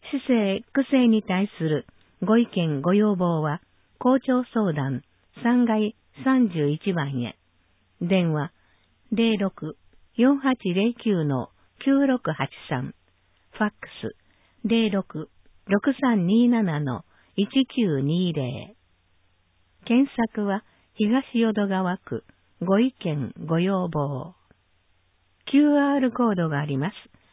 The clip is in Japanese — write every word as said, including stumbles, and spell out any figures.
市政、区政に対するご意見ご要望は、校長相談さんがいさんじゅういちばんへ。電話 ゼロろく よんはちゼロきゅう きゅうろくはちさん。ファックス ゼロろく ろくさんになな いちきゅうにゼロ。検索は東淀川区ご意見ご要望。キューアール コードがあります。